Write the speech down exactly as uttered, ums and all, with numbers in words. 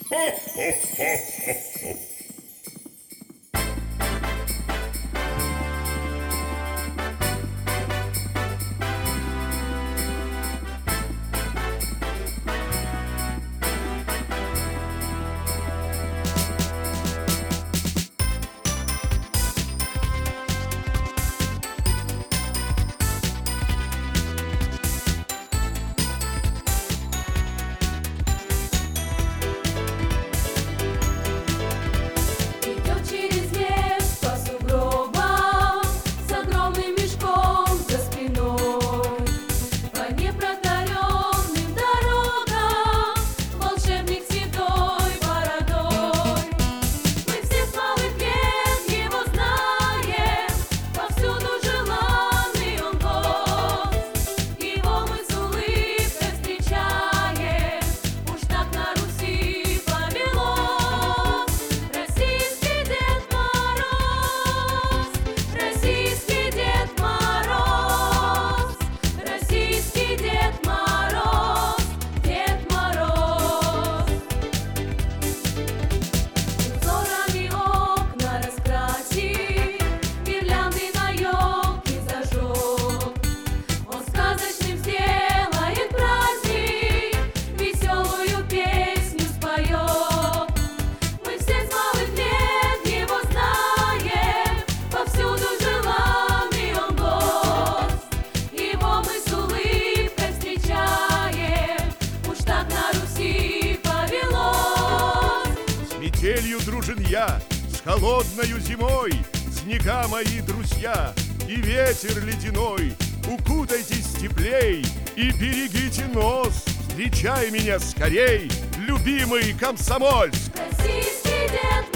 Идет через лес по сугробам с огромным мешком за спиной. По непротаренным дорогам волшебник с седой бородой. Мы все с малых лет его знаем, повсюду желанный он гость. Его мы с улыбкой встречаем, уж так на Руси повелось. Российский Дед Мороз, российский Дед Мороз, российский Дед Мороз, Дед Мороз. Узорами окна раскрасил, гирлянды на елке зажег. Он сказочным сделает праздник, веселую песню споет. Мы все с малых лет его знаем, повсюду желанный он гость. Его мы с улыбкой встречаем, уж так на Руси повелось. С метелью дружен я, с холодною зимой, снега мои друзья и ветер ледяной. Укутайтесь теплей и берегите нос. Встречай меня скорей, любимый Комсомольск. Российский Дед